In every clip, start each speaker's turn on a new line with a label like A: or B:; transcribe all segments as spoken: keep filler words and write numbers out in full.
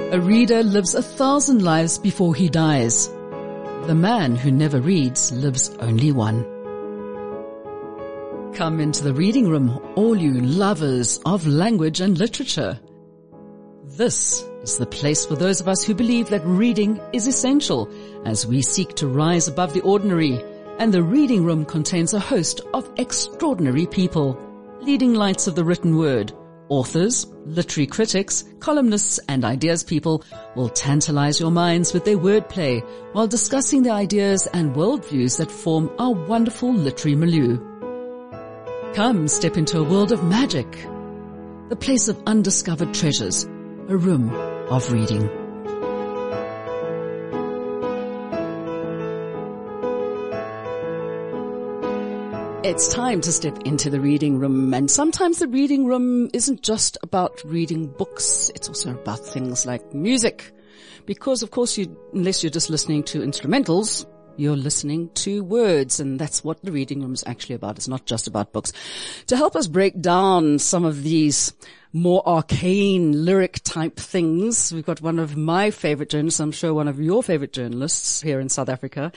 A: A reader lives a thousand lives before he dies. The man who never reads lives only one. Come into the reading room, all you lovers of language and literature. This is the place for those of us who believe that reading is essential as we seek to rise above the ordinary, and the reading room contains a host of extraordinary people, leading lights of the written word. Authors, literary critics, columnists and ideas people will tantalize your minds with their wordplay while discussing the ideas and worldviews that form our wonderful literary milieu. Come step into a world of magic, the place of undiscovered treasures, a room of reading. It's time to step into the reading room, and sometimes the reading room isn't just about reading books, it's also about things like music. Because of course you, unless you're just listening to instrumentals, you're listening to words, and that's what the reading room is actually about. It's not just about books. To help us break down some of these more arcane lyric type things, we've got one of my favorite journalists, I'm sure one of your favorite journalists here in South Africa,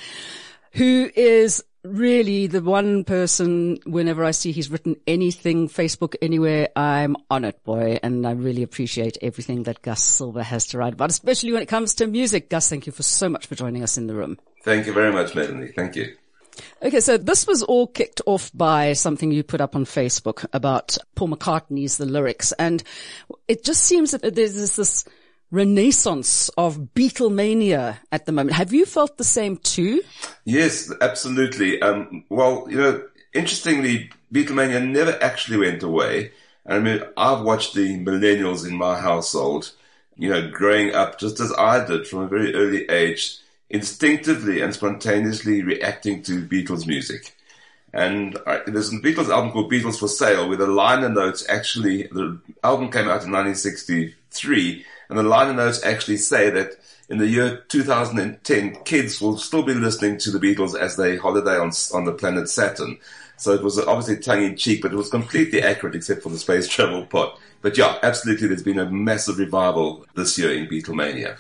A: who is really the one person, whenever I see he's written anything, Facebook, anywhere, I'm on it, boy. And I really appreciate everything that Gus Silver has to write about, especially when it comes to music. Gus, thank you for so much for joining us in the room.
B: Thank you very much, Melanie. Thank you.
A: Okay, so this was all kicked off by something you put up on Facebook about Paul McCartney's The Lyrics. And it just seems that there's this renaissance of Beatlemania at the moment. Have you felt the same too?
B: Yes, absolutely. Um, well, you know, interestingly, Beatlemania never actually went away. I mean, I've watched the millennials in my household, you know, growing up just as I did from a very early age, instinctively and spontaneously reacting to Beatles music. And uh, there's a Beatles album called Beatles for Sale, where the liner notes actually, the album came out in nineteen sixty-three, and the liner notes actually say that in the year two thousand ten, kids will still be listening to the Beatles as they holiday on on the planet Saturn. So it was obviously tongue-in-cheek, but it was completely accurate except for the space travel part. But yeah, absolutely, there's been a massive revival this year in Beatlemania.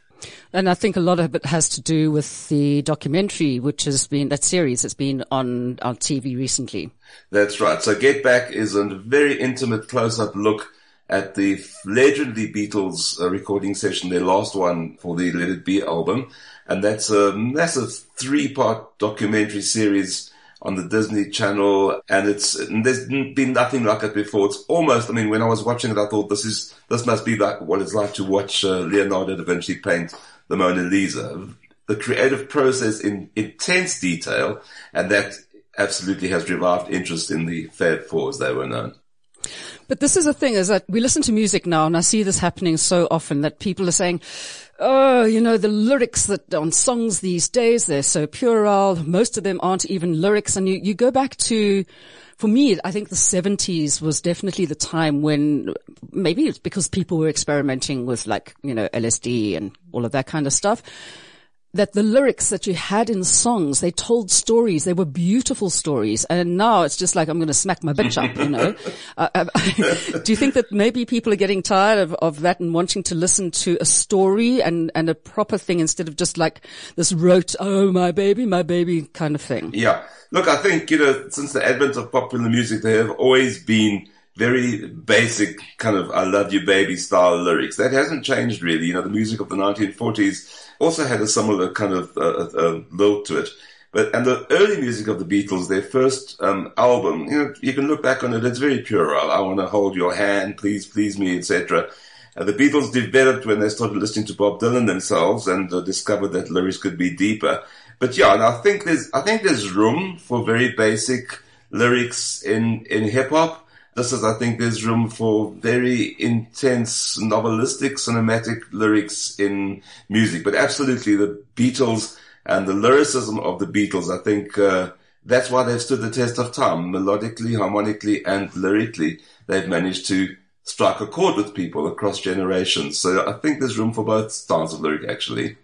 A: And I think a lot of it has to do with the documentary, which has been, that series that's been on, on T V recently.
B: That's right. So Get Back is a very intimate close-up look at the legendary Beatles uh, recording session, their last one for the Let It Be album. And that's a massive three-part documentary series on the Disney Channel. And it's, and there's been nothing like it before. It's almost, I mean, when I was watching it, I thought this is, this must be like what it's like to watch uh, Leonardo da Vinci paint the Mona Lisa. The creative process in intense detail, and that absolutely has revived interest in the Fab Four as they were known.
A: But this is the thing, is that we listen to music now, and I see this happening so often that people are saying, oh, you know, the lyrics that on songs these days, they're so puerile. Most of them aren't even lyrics. And you, you go back to, for me, I think the seventies was definitely the time when, maybe it's because people were experimenting with like, you know, L S D and all of that kind of stuff, that the lyrics that you had in songs, they told stories. They were beautiful stories. And now it's just like, I'm going to smack my bitch up, you know. uh, uh, do you think that maybe people are getting tired of, of that and wanting to listen to a story and, and a proper thing instead of just like this rote, oh, my baby, my baby kind of thing?
B: Yeah. Look, I think, you know, since the advent of popular music, there have always been very basic kind of I love you baby style lyrics. That hasn't changed really. You know, the music of the nineteen forties also had a similar kind of uh, uh, lilt to it. But, and the early music of the Beatles, their first um, album, you know, you can look back on it, it's very puerile. I want to hold your hand, please, please me, et cetera. Uh, the Beatles developed when they started listening to Bob Dylan themselves and uh, discovered that lyrics could be deeper. But yeah, and I think there's, I think there's room for very basic lyrics in, in hip hop. This is, I think there's room for very intense novelistic, cinematic lyrics in music. But absolutely the Beatles and the lyricism of the Beatles, I think, uh, that's why they've stood the test of time. Melodically, harmonically, and lyrically, they've managed to strike a chord with people across generations. So I think there's room for both styles of lyric, actually.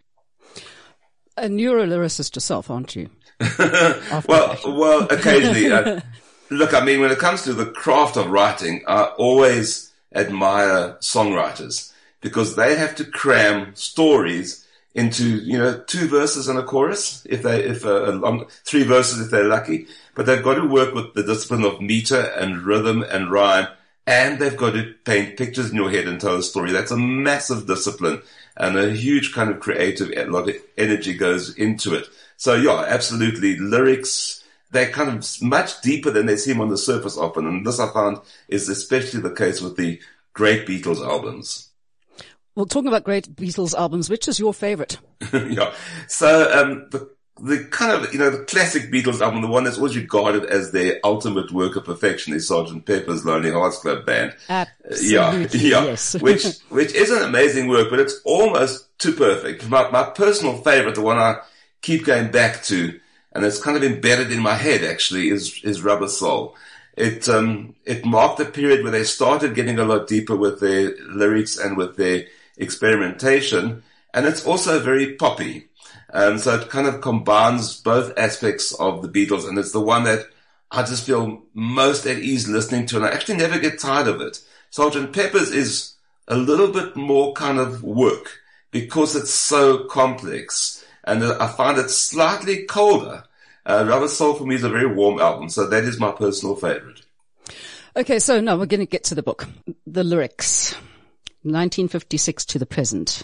A: And you're a lyricist yourself, aren't you?
B: well, well, occasionally. Uh, look, I mean, when it comes to the craft of writing, I always admire songwriters. because they have to cram stories into, you know, two verses and a chorus, if they, if a, a long, three verses if they're lucky. But they've got to work with the discipline of meter and rhythm and rhyme, and they've got to paint pictures in your head and tell a story. That's a massive discipline and a huge kind of creative, a lot of energy goes into it. So yeah, absolutely. Lyrics, they're kind of much deeper than they seem on the surface often. And this I found is especially the case with the great Beatles albums.
A: Well, talking about great Beatles albums, which is your favorite?
B: Yeah. So, um, the, the kind of, you know, the classic Beatles album, the one that's always regarded as their ultimate work of perfection is Sergeant Pepper's Lonely Hearts Club Band.
A: Absolutely.
B: Uh, yeah. Yeah.
A: Yes.
B: which, which is an amazing work, but it's almost too perfect. My, my personal favorite, the one I keep going back to, and it's kind of embedded in my head actually, is, is Rubber Soul. It, um, it marked the period where they started getting a lot deeper with their lyrics and with their experimentation, and it's also very poppy. Um, so it kind of combines both aspects of the Beatles, and it's the one that I just feel most at ease listening to, and I actually never get tired of it. Sergeant Pepper's is a little bit more kind of work because it's so complex, and I find it slightly colder. Uh, Rubber Soul for me is a very warm album, so that is my personal favorite.
A: Okay, so now we're going to get to the book. The lyrics. nineteen fifty-six to the present.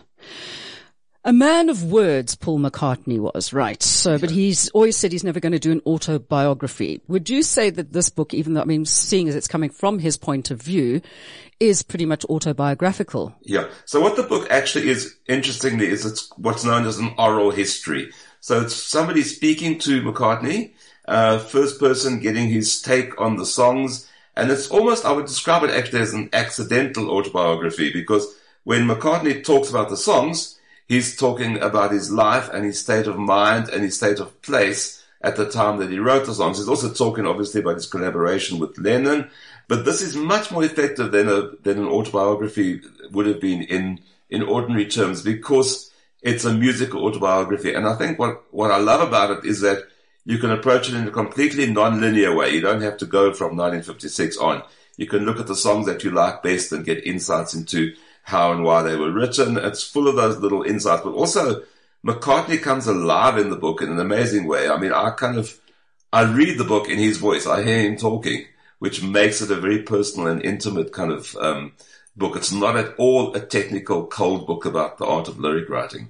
A: A man of words, Paul McCartney was, right. So, but he's always said he's never going to do an autobiography. Would you say that this book, even though, I mean, seeing as it's coming from his point of view, is pretty much autobiographical?
B: Yeah. So what the book actually is, interestingly, is it's what's known as an oral history. So it's somebody speaking to McCartney, uh, first person getting his take on the songs. And it's almost, I would describe it actually as an accidental autobiography, because when McCartney talks about the songs, he's talking about his life and his state of mind and his state of place at the time that he wrote the songs. He's also talking obviously about his collaboration with Lennon, but this is much more effective than a, than an autobiography would have been in, in ordinary terms, because it's a musical autobiography. And I think what, what I love about it is that you can approach it in a completely non-linear way. You don't have to go from nineteen fifty-six on. You can look at the songs that you like best and get insights into how and why they were written. It's full of those little insights, but also McCartney comes alive in the book in an amazing way. I mean, I kind of, I read the book in his voice. I hear him talking, which makes it a very personal and intimate kind of um, book. It's not at all a technical, cold book about the art of lyric writing.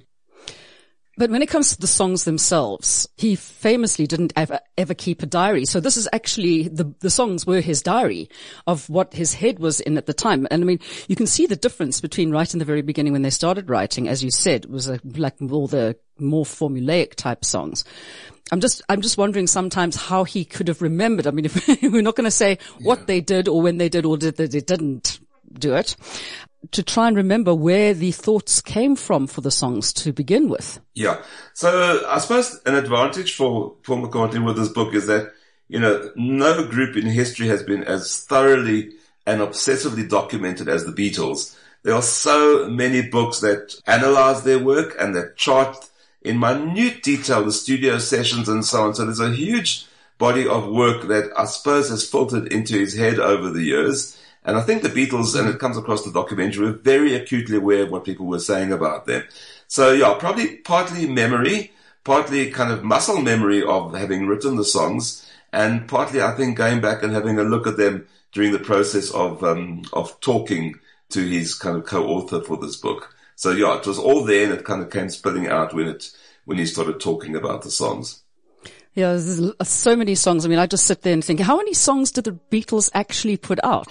A: But when it comes to the songs themselves, he famously didn't ever, ever keep a diary. So this is actually, the, the songs were his diary of what his head was in at the time. And I mean, you can see the difference between right in the very beginning when they started writing, as you said, was a, like all the more formulaic type songs. I'm just, I'm just wondering sometimes how he could have remembered. I mean, if we're not going to say what yeah. they did or when they did or did, they didn't do it, to try and remember where the thoughts came from for the songs to begin with.
B: Yeah. So I suppose an advantage for Paul McCartney with this book is that, you know, no group in history has been as thoroughly and obsessively documented as the Beatles. There are so many books that analyze their work and that chart in minute detail the studio sessions and so on. So there's a huge body of work that I suppose has filtered into his head over the years. And I think the Beatles, and it comes across the documentary, were very acutely aware of what people were saying about them. So yeah, probably partly memory, partly kind of muscle memory of having written the songs, and partly I think going back and having a look at them during the process of, um, of talking to his kind of co-author for this book. So yeah, it was all there and it kind of came spilling out when it, when he started talking about the songs.
A: Yeah, there's so many songs. I mean, I just sit there and think, how many songs did the Beatles actually put out?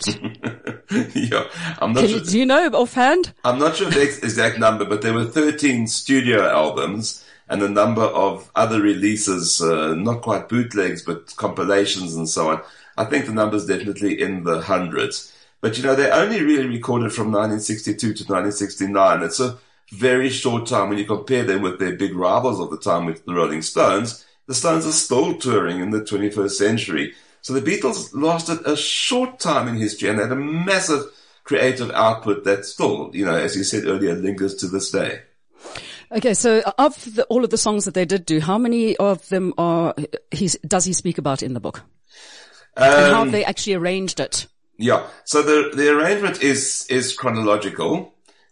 B: yeah, I'm not
A: Can
B: sure.
A: You, do you know offhand?
B: I'm not sure the exact number, but there were thirteen studio albums and a number of other releases, uh, not quite bootlegs, but compilations and so on. I think the number's definitely in the hundreds. But, you know, they only really recorded from nineteen sixty-two to nineteen sixty-nine. It's a very short time when you compare them with their big rivals of the time, with the Rolling Stones. The Stones are still touring in the twenty-first century. So the Beatles lasted a short time in history and had a massive creative output that still, you know, as you said earlier, lingers to this day.
A: Okay, so of the, all of the songs that they did do, how many of them are he's, does he speak about in the book? Um, and how have they actually arranged it?
B: Yeah, so the the arrangement is is chronological.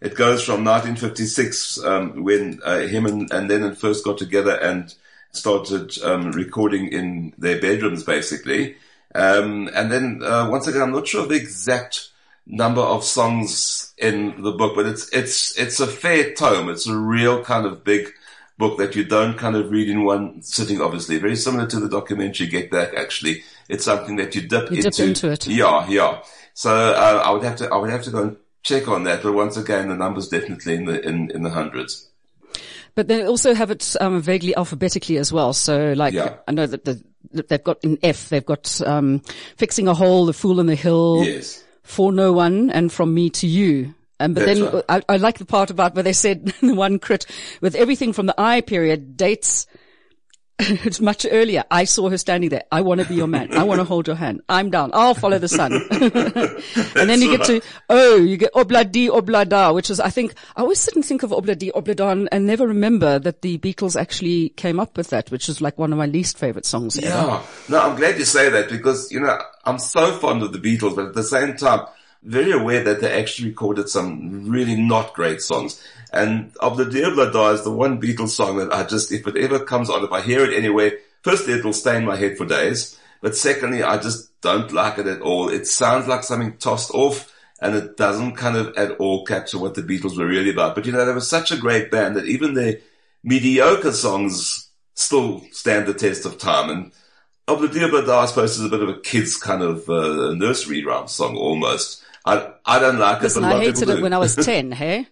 B: It goes from nineteen fifty-six, um, when uh, him and, and Lennon first got together and started um, recording in their bedrooms, basically. Um, and then, uh, once again, I'm not sure of the exact number of songs in the book, but it's, it's, it's a fair tome. It's a real kind of big book that you don't kind of read in one sitting, obviously. Very similar to the documentary Get Back, actually. It's something that you dip
A: you
B: into.
A: dip into it.
B: Yeah, yeah. So, uh, I would have to, I would have to go and check on that. But once again, the number's definitely in the, in, in the hundreds.
A: But they also have it um, vaguely alphabetically as well. So, like, yeah. I know that the, they've got in F, they've got um, Fixing a Hole, The Fool on the Hill,
B: yes.
A: For No One, and From Me to You. Um, but
B: That's
A: then
B: right.
A: I, I like the part about where they said the one crit with everything from the I period dates it's much earlier. I saw her standing there. I want to be your man. I want to hold your hand. I'm down. I'll follow the sun. And then you get to, oh, you get Obladi Oblada, which is, I think, I always sit and think of Obladi Oblada and, and never remember that the Beatles actually came up with that, which is like one of my least favorite songs ever.
B: Yeah. No, I'm glad you say that because, you know, I'm so fond of the Beatles, but at the same time, very aware that they actually recorded some really not great songs. And Obladi Oblada is the one Beatles song that I just, if it ever comes on, if I hear it anywhere, firstly, it'll stay in my head for days. But secondly, I just don't like it at all. It sounds like something tossed off and it doesn't kind of at all capture what the Beatles were really about. But you know, they were such a great band that even their mediocre songs still stand the test of time. And Obladi Oblada, I suppose, is a bit of a kid's kind of uh, nursery rhyme song almost. I, I don't like it.
A: Listen,
B: but a lot
A: I
B: of
A: hated
B: people
A: it
B: do.
A: when I was ten, hey?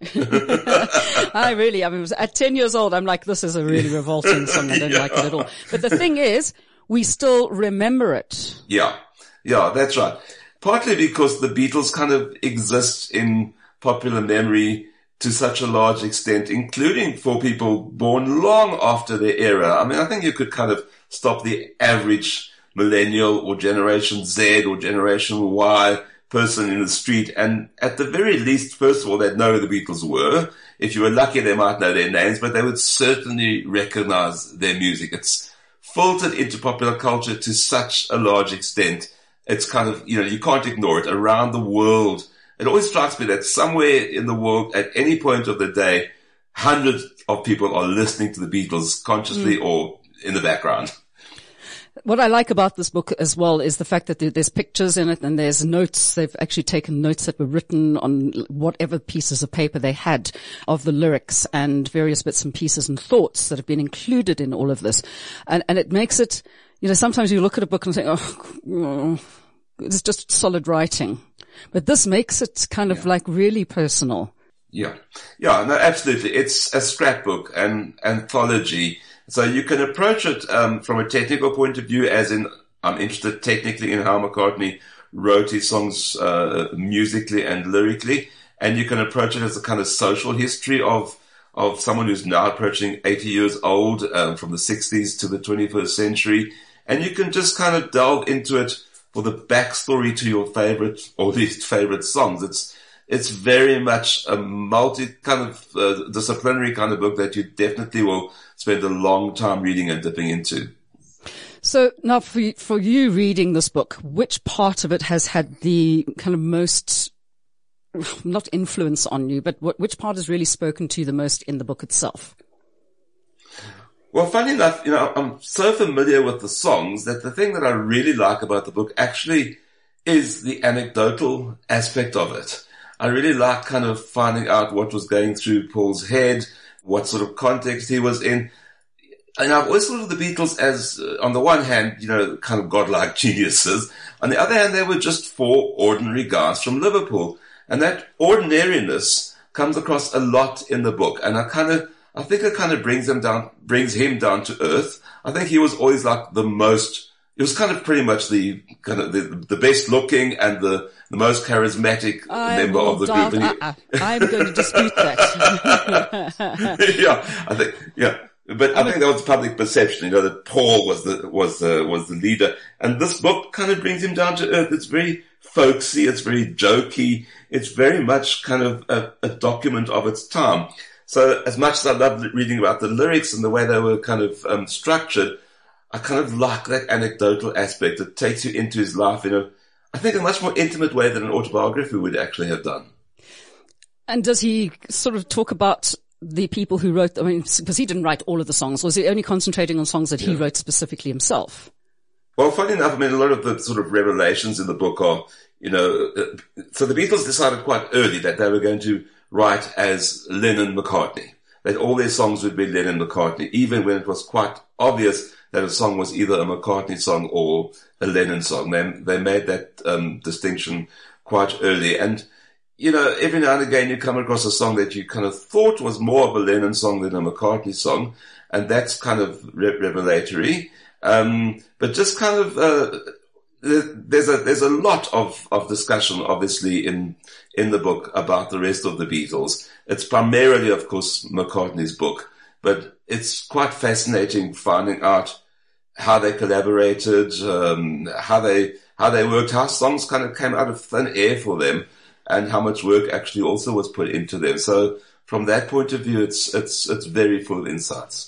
A: I really, I mean, at ten years old, I'm like, this is a really revolting song. I don't
B: Yeah.
A: like it at all. But the thing is, we still remember it.
B: Yeah. Yeah, that's right. Partly because the Beatles kind of exist in popular memory to such a large extent, including for people born long after their era. I mean, I think you could kind of stop the average millennial or Generation Z or Generation Y person in the street, and at the very least, first of all, they'd know who the Beatles were. If you were lucky, they might know their names, but they would certainly recognize their music. It's filtered into popular culture to such a large extent. It's kind of, you know, you can't ignore it. Around the world, it always strikes me that somewhere in the world, at any point of the day, hundreds of people are listening to the Beatles consciously mm. or in the background.
A: What I like about this book as well is the fact that there's pictures in it and there's notes. They've actually taken notes that were written on whatever pieces of paper they had of the lyrics and various bits and pieces and thoughts that have been included in all of this. And, and it makes it, you know, sometimes you look at a book and think, oh, it's just solid writing. But this makes it kind of yeah. like really personal.
B: Yeah. Yeah, no, absolutely. It's a scrapbook, an anthology. So you can approach it um, from a technical point of view, as in I'm interested technically in how McCartney wrote his songs uh, musically and lyrically, and you can approach it as a kind of social history of of someone who's now approaching eighty years old, um, from the sixties to the twenty-first century, and you can just kind of delve into it for the backstory to your favorite or least favorite songs. It's It's very much a multi kind of uh, disciplinary kind of book that you definitely will spend a long time reading and dipping into.
A: So now for you, for you reading this book, which part of it has had the kind of most, not influence on you, but what, which part has really spoken to you the most in the book itself?
B: Well, funny enough, you know, I'm so familiar with the songs that the thing that I really like about the book actually is the anecdotal aspect of it. I really like kind of finding out what was going through Paul's head, what sort of context he was in. And I've always thought of the Beatles as, uh, on the one hand, you know, kind of godlike geniuses. On the other hand, they were just four ordinary guys from Liverpool. And that ordinariness comes across a lot in the book. And I kind of, I think it kind of brings him down, brings him down to earth. I think he was always like the most, it was kind of pretty much the kind of the, the best looking and the, the most charismatic
A: I
B: member of the
A: down,
B: group.
A: Uh, uh, I'm going to dispute that.
B: yeah, I think, yeah. But I, I think that was public perception, you know, that Paul was the, was, uh, was the leader. And this book kind of brings him down to earth. It's very folksy. It's very jokey. It's very much kind of a, a document of its time. So as much as I love reading about the lyrics and the way they were kind of, um, structured, I kind of like that anecdotal aspect. It takes you into his life in a, I think, a much more intimate way than an autobiography would actually have done.
A: And does he sort of talk about the people who wrote, I mean, because he didn't write all of the songs, was he only concentrating on songs that he yeah. wrote specifically himself?
B: Well, funny enough, I mean, a lot of the sort of revelations in the book are, you know, uh, so the Beatles decided quite early that they were going to write as Lennon-McCartney, that all their songs would be Lennon-McCartney, even when it was quite obvious that a song was either a McCartney song or a Lennon song. They, they made that um, distinction quite early. And, you know, every now and again you come across a song that you kind of thought was more of a Lennon song than a McCartney song, and that's kind of re- revelatory. Um, but just kind of, uh, there's a, there's a lot of, of discussion, obviously, in, in the book about the rest of the Beatles. It's primarily, of course, McCartney's book, but it's quite fascinating finding out how they collaborated, um, how they, how they worked, how songs kind of came out of thin air for them, and how much work actually also was put into them. So from that point of view, it's, it's, it's very full of insights.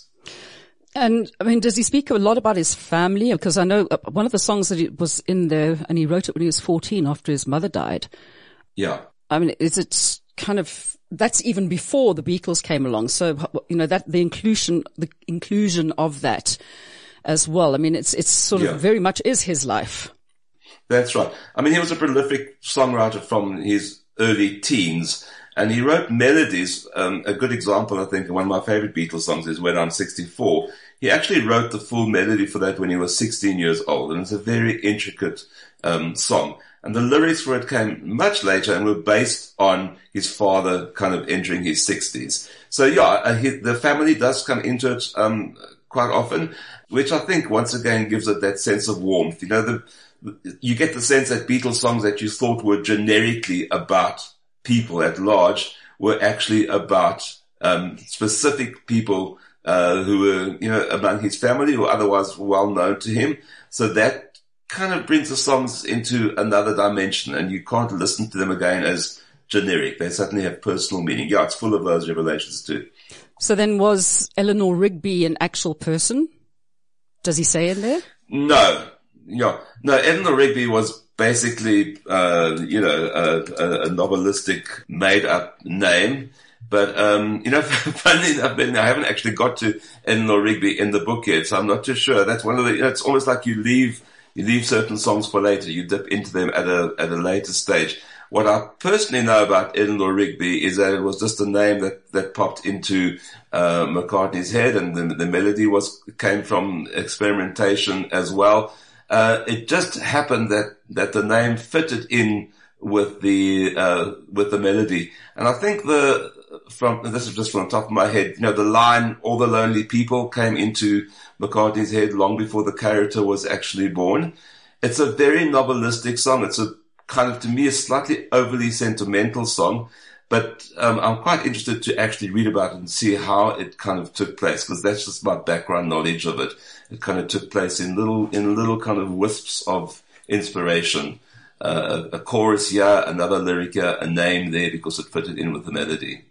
A: And, I mean, does he speak a lot about his family? Because I know one of the songs that he was in there, and he wrote it when he was fourteen after his mother died.
B: Yeah.
A: I mean, is it kind of, that's even before the Beatles came along. So, you know, that, the inclusion, the inclusion of that as well. I mean, it's, it's sort of yeah. very much is his life.
B: That's right. I mean, he was a prolific songwriter from his early teens. And he wrote melodies. Um, a good example, I think, one of my favorite Beatles songs is When I'm sixty-four. He actually wrote the full melody for that when he was sixteen years old. And it's a very intricate um, song. And the lyrics for it came much later and were based on his father kind of entering his sixties. So, yeah, uh, he, the family does come into it um, quite often, which I think, once again, gives it that sense of warmth. You know, the, you get the sense that Beatles songs that you thought were generically about people at large were actually about um specific people uh who were, you know, among his family or otherwise well known to him. So that kind of brings the songs into another dimension, and you can't listen to them again as generic. They certainly have personal meaning. Yeah, it's full of those revelations too. So
A: then was Eleanor Rigby an actual person? Does he say in there?
B: No. Yeah. No, Eleanor Rigby was basically, uh, you know, a, a, a novelistic made-up name. But, um, you know, funny enough, I haven't actually got to Eleanor Rigby in the book yet, so I'm not too sure. That's one of the, you know, it's almost like you leave, you leave certain songs for later. You dip into them at a, at a later stage. What I personally know about Eleanor Rigby is that it was just a name that, that popped into, uh, McCartney's head, and the, the melody was, came from experimentation as well. Uh, it just happened that, that the name fitted in with the, uh, with the melody. And I think the, from, this is just from the top of my head, you know, the line, All the Lonely People, came into McCartney's head long before the character was actually born. It's a very novelistic song. It's a kind of, to me, a slightly overly sentimental song. But um, I'm quite interested to actually read about it and see how it kind of took place, because that's just my background knowledge of it. It kind of took place in little, in little kind of wisps of inspiration. Uh, a, a chorus here, another lyric here, a name there, because it fitted in with the melody.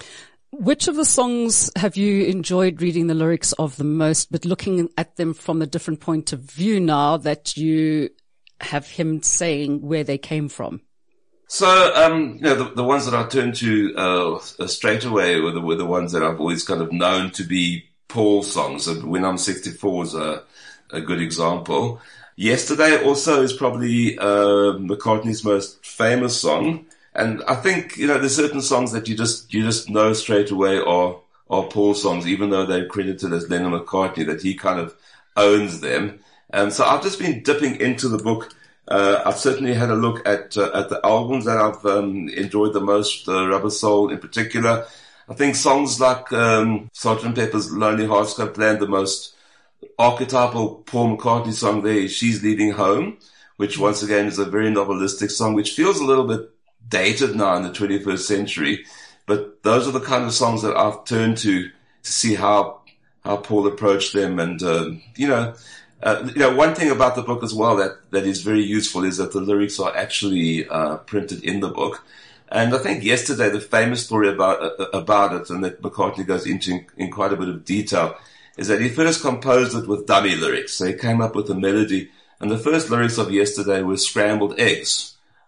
A: Which of the songs have you enjoyed reading the lyrics of the most, but looking at them from a different point of view now that you have him saying where they came from?
B: So, um, you know, the, the ones that I turn to, uh, straight away were the, were the ones that I've always kind of known to be Paul songs. And When I'm sixty-four is a, a good example. Yesterday also is probably, uh, McCartney's most famous song. And I think, you know, there's certain songs that you just, you just know straight away are, are Paul songs, even though they're credited as Lennon McCartney, that he kind of owns them. And so I've just been dipping into the book. Uh, I've certainly had a look at, uh, at the albums that I've, um, enjoyed the most, uh, Rubber Soul in particular. I think songs like, um, Sergeant Pepper's Lonely Hearts Club Band, the most archetypal Paul McCartney song there is She's Leaving Home, which once again is a very novelistic song, which feels a little bit dated now in the twenty-first century. But those are the kind of songs that I've turned to, to see how, how Paul approached them. And, uh, you know, Uh, you know, one thing about the book as well that, that is very useful is that the lyrics are actually, uh, printed in the book. And I think yesterday the famous story about, uh, about it, and that McCartney goes into in, in quite a bit of detail, is that he first composed it with dummy lyrics. So he came up with a melody, and the first lyrics of Yesterday were scrambled eggs.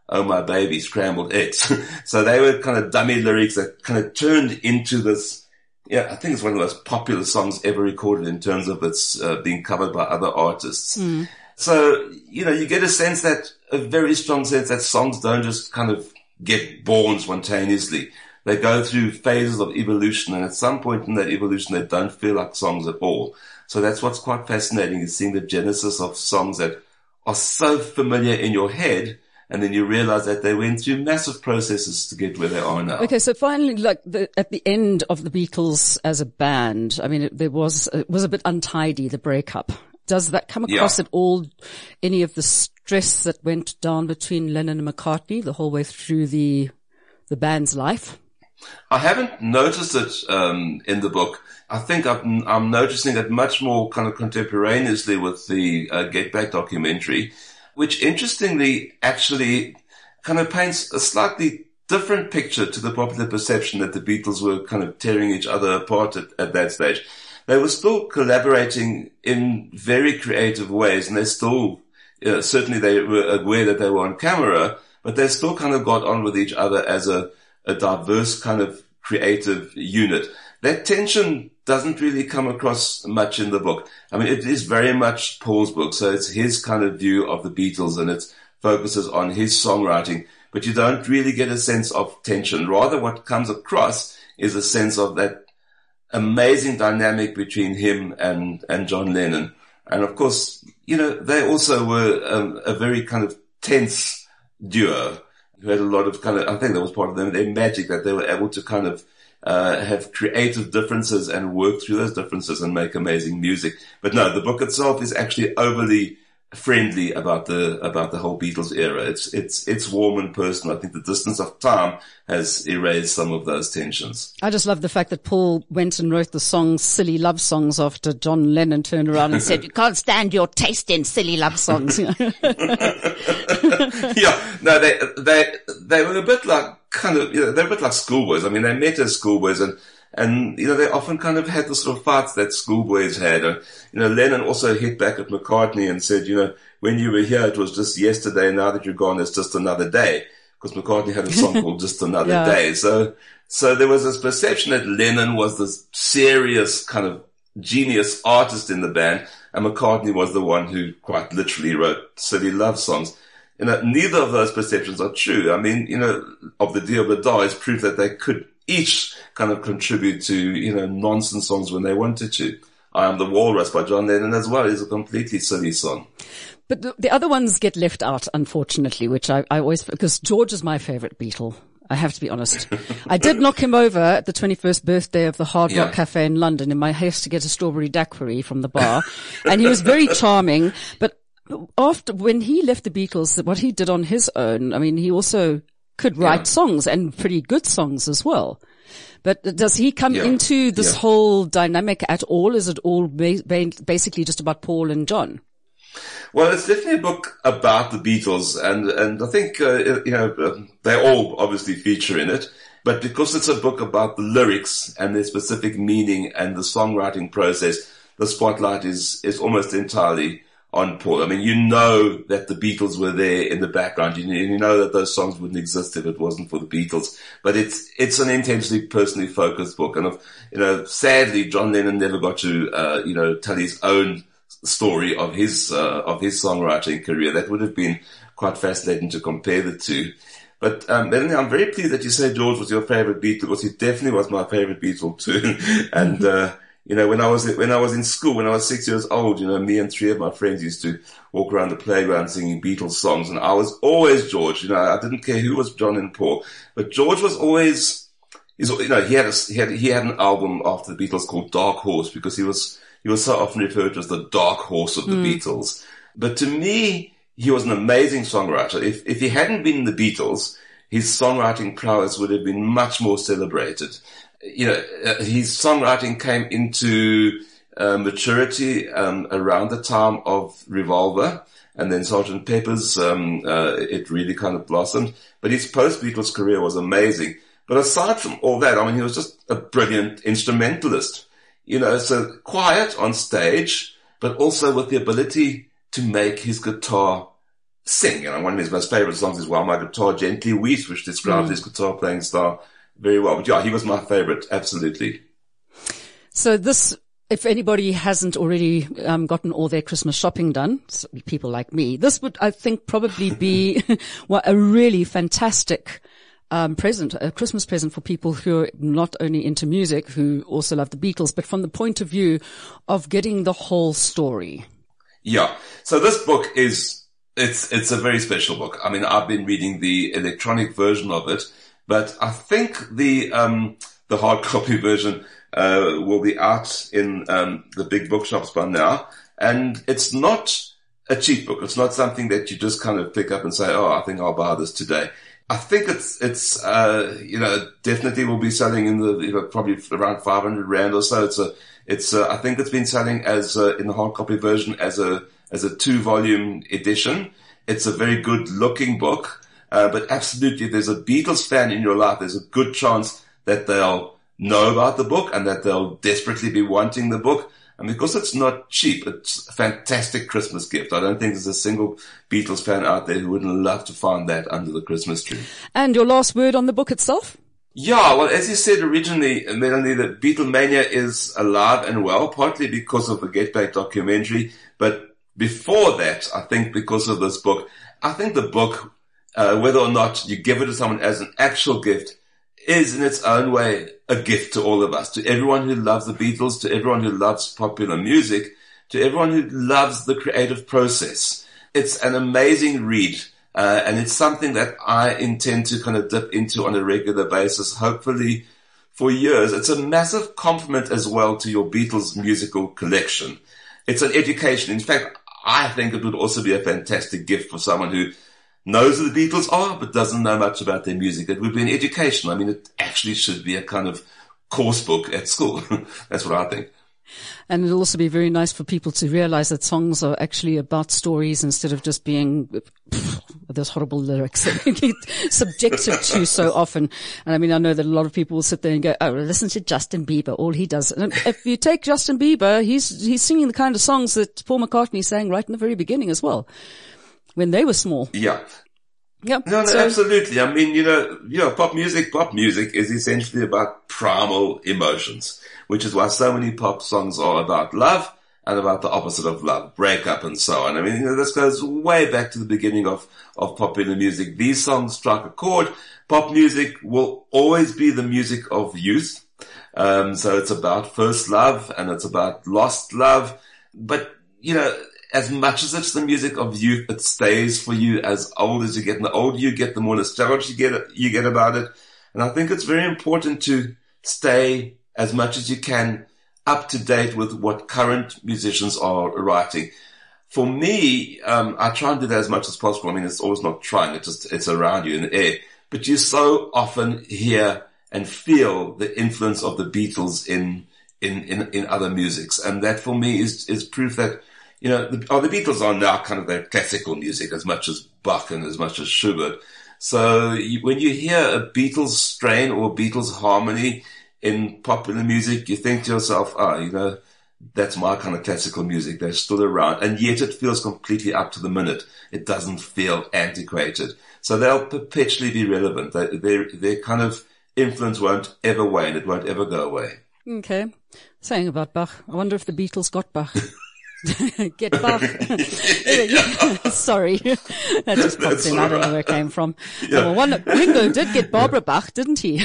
B: Oh My Baby, Scrambled Eggs. So they were kind of dummy lyrics that kind of turned into this, yeah, I think it's one of the most popular songs ever recorded in terms of its uh, being covered by other artists.
A: Mm.
B: So, you know, you get a sense that, a very strong sense that songs don't just kind of get born spontaneously. They go through phases of evolution, and at some point in that evolution, they don't feel like songs at all. So that's what's quite fascinating, is seeing the genesis of songs that are so familiar in your head, and then you realize that they went through massive processes to get where they are now.
A: Okay, so finally, like the, at the end of the Beatles as a band, I mean, it, there was it was a bit untidy, the breakup. Does that come across
B: Yeah.
A: at all? Any of the stress that went down between Lennon and McCartney the whole way through the the band's life?
B: I haven't noticed it um, in the book. I think I'm, I'm noticing it much more kind of contemporaneously with the uh, Get Back documentary, which interestingly actually kind of paints a slightly different picture to the popular perception that the Beatles were kind of tearing each other apart at, at that stage. They were still collaborating in very creative ways, and they still, uh, certainly they were aware that they were on camera, but they still kind of got on with each other as a, a diverse kind of creative unit. That tension doesn't really come across much in the book. I mean, it is very much Paul's book, so it's his kind of view of the Beatles, and it focuses on his songwriting, but you don't really get a sense of tension. Rather, what comes across is a sense of that amazing dynamic between him and, and John Lennon. And of course, you know, they also were um, a very kind of tense duo who had a lot of kind of, I think that was part of them, their magic, that they were able to kind of uh, have creative differences and work through those differences and make amazing music. But no, the book itself is actually overly friendly about the, about the whole Beatles era. It's, it's, it's warm and personal. I think the distance of time has erased some of those tensions.
A: I just love the fact that Paul went and wrote the song Silly Love Songs after John Lennon turned around and said, "You can't stand your taste in silly love songs."
B: Yeah, no, they, they, they were a bit like kind of, you know, they're a bit like schoolboys. I mean, they met as schoolboys, and, and, you know, they often kind of had the sort of fights that schoolboys had. Uh, you know, Lennon also hit back at McCartney and said, you know, when you were here, it was just yesterday. Now that you're gone, it's just another day. Because McCartney had a song called Just Another
A: Yeah.
B: Day. So, so there was this perception that Lennon was this serious kind of genius artist in the band, and McCartney was the one who quite literally wrote silly love songs. You know, neither of those perceptions are true. I mean, you know, Of the Deal with Die is proof that they could each kind of contribute to, you know, nonsense songs when they wanted to. I Am the Walrus by John Lennon as well is a completely silly song.
A: But the, the other ones get left out, unfortunately, which I, I always, because George is my favorite Beatle. I have to be honest. I did knock him over at the twenty-first birthday of the Hard Rock
B: Yeah.
A: Cafe in London in my haste to get a strawberry daiquiri from the bar. And he was very charming. But after, when he left the Beatles, what he did on his own, I mean, he also could write
B: Yeah.
A: songs, and pretty good songs as well. But does he come
B: Yeah.
A: into this
B: Yeah.
A: whole dynamic at all? Is it all ba- ba- basically just about Paul and John?
B: Well, it's definitely a book about the Beatles, and, and I think, uh, you know, uh, they all obviously feature in it, but because it's a book about the lyrics and their specific meaning and the songwriting process, the spotlight is, is almost entirely on Paul. I mean, you know that the Beatles were there in the background. You, you know that those songs wouldn't exist if it wasn't for the Beatles. But it's, it's an intensely personally focused book. And, you know, sadly, John Lennon never got to, uh, you know, tell his own story of his, uh, of his songwriting career. That would have been quite fascinating to compare the two. But, um, Melanie, I'm very pleased that you say George was your favorite Beatle, because he definitely was my favorite Beatle too. And, uh, you know, when I was, when I was in school, when I was six years old, you know, me and three of my friends used to walk around the playground singing Beatles songs, and I was always George. You know, I didn't care who was John and Paul, but George was always, he's, you know, he had a, he had, he had an album after the Beatles called Dark Horse, because he was, he was so often referred to as the dark horse of the mm. Beatles. But to me, he was an amazing songwriter. If, if he hadn't been the Beatles, his songwriting prowess would have been much more celebrated. You know, uh, his songwriting came into uh, maturity um, around the time of Revolver, and then Sergeant Pepper's, um, uh, it really kind of blossomed. But his post-Beatles career was amazing. But aside from all that, I mean, he was just a brilliant instrumentalist. You know, so quiet on stage, but also with the ability to make his guitar sing. You know, one of his most favorite songs is While My Guitar Gently Weeps, which describes mm. his guitar playing style very well. But yeah, he was my favorite, absolutely.
A: So this, if anybody hasn't already um, gotten all their Christmas shopping done, so people like me, this would, I think, probably be well, a really fantastic um, present, a Christmas present for people who are not only into music, who also love the Beatles, but from the point of view of getting the whole story. Yeah.
B: So this book is, it's, it's a very special book. I mean, I've been reading the electronic version of it, but I think the, um, the hard copy version, uh, will be out in, um, the big bookshops by now. And it's not a cheap book. It's not something that you just kind of pick up and say, oh, I think I'll buy this today. I think it's, it's, uh, you know, definitely will be selling in the, you know, probably around five hundred rand or so. It's a, It's, uh, I think it's been selling as, uh, in the hard copy version as a, as a two volume edition. It's a very good looking book. Uh, but absolutely, if there's a Beatles fan in your life, there's a good chance that they'll know about the book and that they'll desperately be wanting the book. And because it's not cheap, it's a fantastic Christmas gift. I don't think there's a single Beatles fan out there who wouldn't love to find that under the Christmas tree.
A: And your last word on the book itself?
B: Yeah, well, as you said originally, Melanie, that Beatlemania is alive and well, partly because of the Get Back documentary, but before that, I think because of this book, I think the book, uh, whether or not you give it to someone as an actual gift, is in its own way a gift to all of us, to everyone who loves the Beatles, to everyone who loves popular music, to everyone who loves the creative process. It's an amazing read. Uh, and it's something that I intend to kind of dip into on a regular basis, hopefully for years. It's a massive compliment as well to your Beatles musical collection. It's an education. In fact, I think it would also be a fantastic gift for someone who knows who the Beatles are, but doesn't know much about their music. It would be an education. I mean, it actually should be a kind of course book at school. That's what I think.
A: And it'll also be very nice for people to realize that songs are actually about stories instead of just being pff, those horrible lyrics that we get subjected to so often. And I mean, I know that a lot of people will sit there and go, oh, listen to Justin Bieber, all he does. And if you take Justin Bieber, he's, he's singing the kind of songs that Paul McCartney sang right in the very beginning as well, when they were small.
B: Yeah.
A: Yep.
B: No, no,
A: so,
B: absolutely. I mean, you know, you know, pop music, pop music is essentially about primal emotions, which is why so many pop songs are about love and about the opposite of love, breakup and so on. I mean, you know, this goes way back to the beginning of, of popular music. These songs strike a chord. Pop music will always be the music of youth. Um, so it's about first love and it's about lost love. But, you know, as much as it's the music of youth, it stays for you as old as you get. And the older you get, the more nostalgia you get, you get about it. And I think it's very important to stay as much as you can up to date with what current musicians are writing. For me, um, I try and do that as much as possible. I mean, it's always not trying. It's just, it's around you in the air. But you so often hear and feel the influence of the Beatles in, in, in, in other musics. And that for me is, is proof that, you know, the, oh, the Beatles are now kind of their classical music as much as Bach and as much as Schubert. So you, when you hear a Beatles strain or a Beatles harmony in popular music, you think to yourself, oh, you know, that's my kind of classical music. They're still around. And yet it feels completely up to the minute. It doesn't feel antiquated. So they'll perpetually be relevant. They, their, their kind of influence won't ever wane. It won't ever go away.
A: Okay. Saying about Bach, I wonder if the Beatles got Bach. Get Bach. Sorry. That just popped in. I don't know where it came from. Yeah. Oh, well, one, Ringo did get Barbara Bach, didn't he?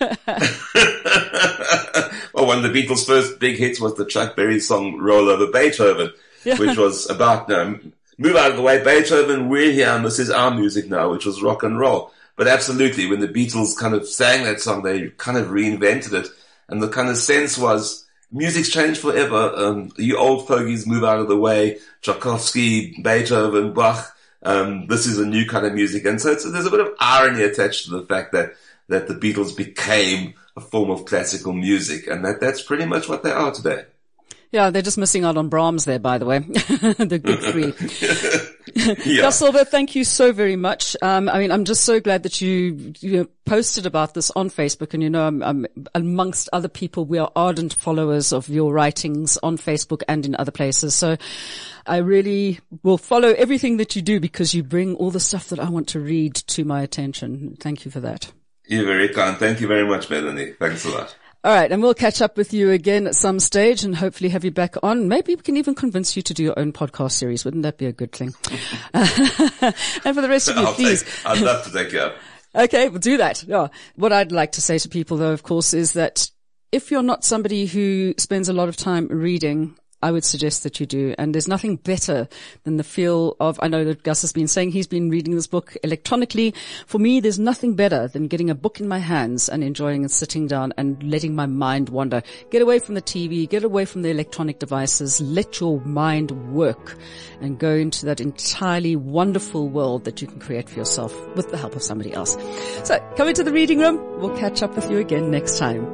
B: Well, one of the Beatles' first big hits was the Chuck Berry song Roll Over Beethoven, yeah. which was about, you know, move out of the way, Beethoven, we're here, and this is our music now, which was rock and roll. But absolutely, when the Beatles kind of sang that song, they kind of reinvented it. And the kind of sense was, music's changed forever. Um, you old fogies move out of the way. Tchaikovsky, Beethoven, Bach. Um, this is a new kind of music. And so it's, there's a bit of irony attached to the fact that, that the Beatles became a form of classical music. And that, that's pretty much what they are today.
A: Yeah, they're just missing out on Brahms there, by the way. The big three.
B: Yeah.
A: Gus Silver, thank you so very much. Um, I mean, I'm just so glad that you, you know, posted about this on Facebook, and you know, I'm, I'm amongst other people, we are ardent followers of your writings on Facebook and in other places. So I really will follow everything that you do, because you bring all the stuff that I want to read to my attention. Thank you for that.
B: You're very kind. Thank you very much, Melanie. Thanks a lot.
A: All right, and we'll catch up with you again at some stage and hopefully have you back on. Maybe we can even convince you to do your own podcast series. Wouldn't that be a good thing? And for the rest of you,
B: I'll
A: please.
B: Take, I'd love to take you up.
A: Okay, we'll do that. Yeah. What I'd like to say to people, though, of course, is that if you're not somebody who spends a lot of time reading, I would suggest that you do. And there's nothing better than the feel of, I know that Gus has been saying he's been reading this book electronically. For me, there's nothing better than getting a book in my hands and enjoying and sitting down and letting my mind wander. Get away from the T V, get away from the electronic devices, let your mind work and go into that entirely wonderful world that you can create for yourself with the help of somebody else. So come into the reading room. We'll catch up with you again next time.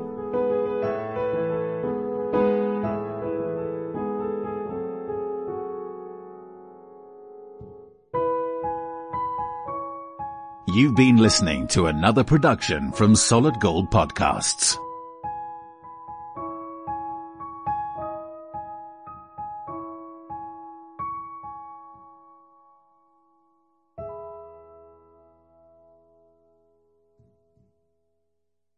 C: You've been listening to another production from Solid Gold Podcasts.